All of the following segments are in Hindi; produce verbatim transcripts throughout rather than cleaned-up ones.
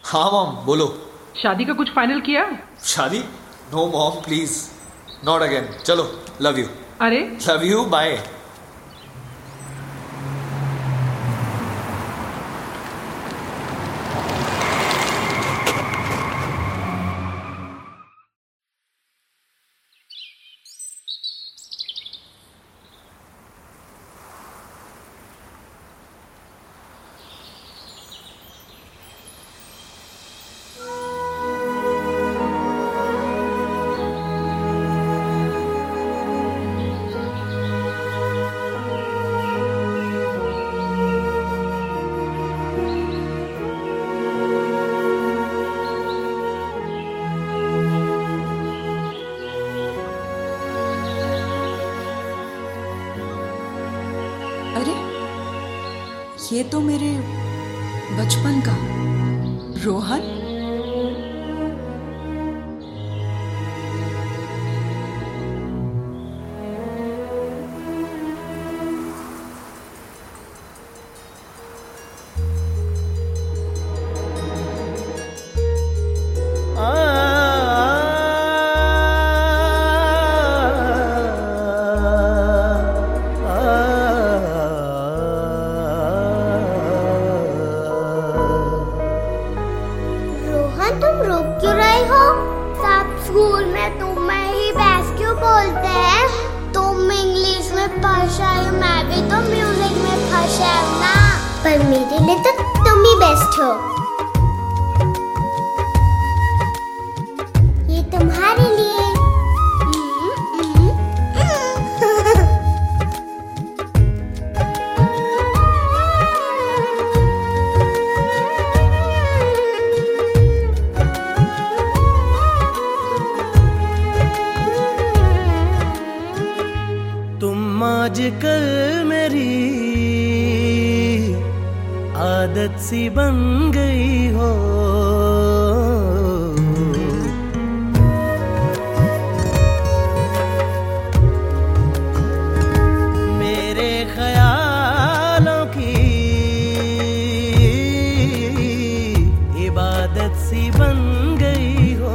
हाँ मॉम बोलो। शादी का कुछ फाइनल किया? शादी? No mom please, not again. चलो, लव यू। अरे लव यू, बाय। अरे ये तो मेरे बचपन का रोहन। तुम रुक क्यों रही हो? सब स्कूल में तुम्हें ही बेस्ट क्यों बोलते हैं? तुम इंग्लिश में फंस आई, मैं भी तो म्यूजिक में फंस आई ना। पर मेरे लिए तो तुम ही बेस्ट हो। ये तुम्हारे लिए। आजकल मेरी आदत सी बन गई हो, मेरे ख्यालों की इबादत सी बन गई हो।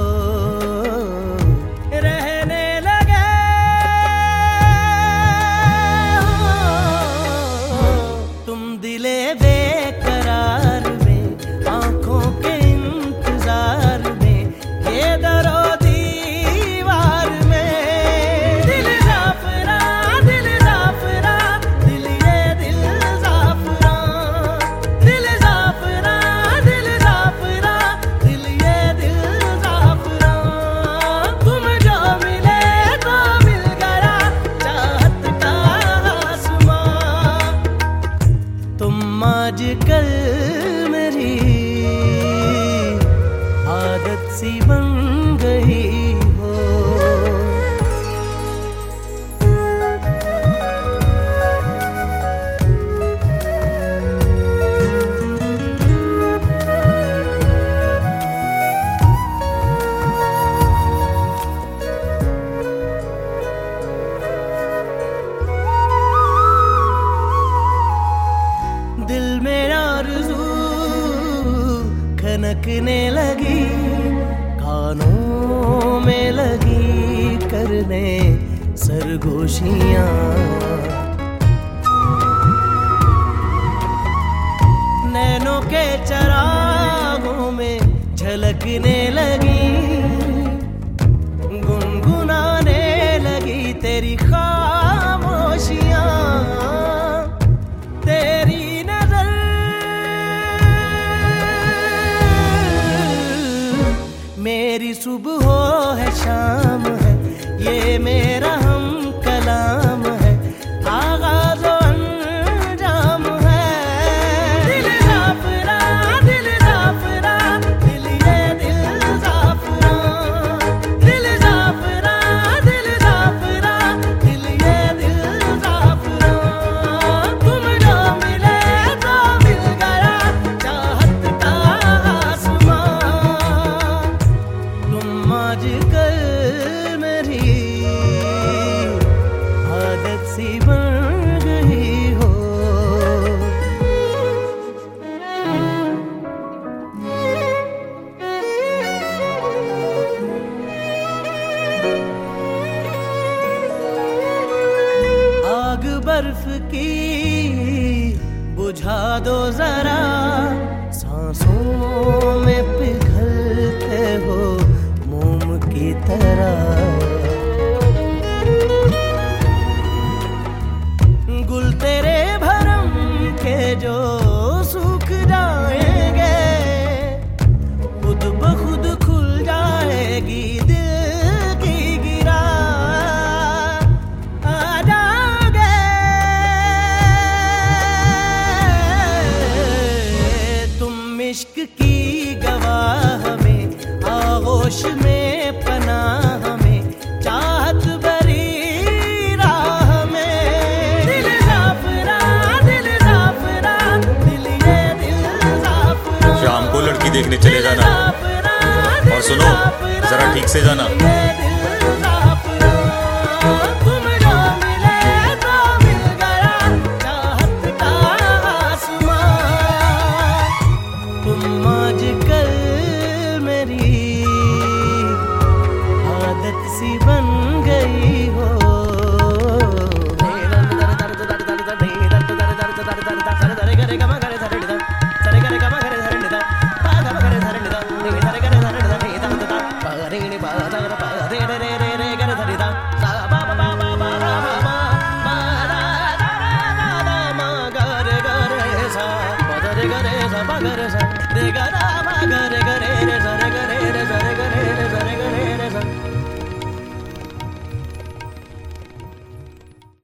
बेकरार में आंखों के इंतजार में, ये दरो दीवार में, दिल जाफरा दिल जाफरा दिल ये दिल जाफरा, दिल जाफरा दिल जाफरा दिल ये दिल जाफरा। तुम जो मिले तो मिल गया चाहत का आसमां। तुम आजकल मेरी आदत सी बन गई हो। दिल में आरज़ू खनकने लगी, कानों में लगी करने सरगोशियां। नैनों के चरागों में झलकने लगी, गुनगुनाने लगी तेरी खामोशियां। तेरी मेरी सुबह है शाम है, ये मेरा हम कलाम है, आगाज़ अंजाम है। दिल जाफरा दिल जाफरा दिल ये दिल जाफरा, दिल जाफरा दिल जाफरा दिल ये दिल जाफरा। तुम जो मिले तो मिल गया चाहत का आसमां। तुम आजकल मेरी बुझा दो जरा, सांसों में पिघलते हो मोम की तरह। गुल तेरे भरम के जो सूख जाएंगे, खुद ब खुद खुल जाएगी दिल की गिरा। आ जाओगे तुम इश्क की गवाह में, आगोश में पनाह में, चाहत भरी राह में। दिल जाफरा, दिल जाफरा, दिल ये दिल जाफरा। शाम को लड़की देखने चले जाना, और सुनो जरा ठीक से जाना।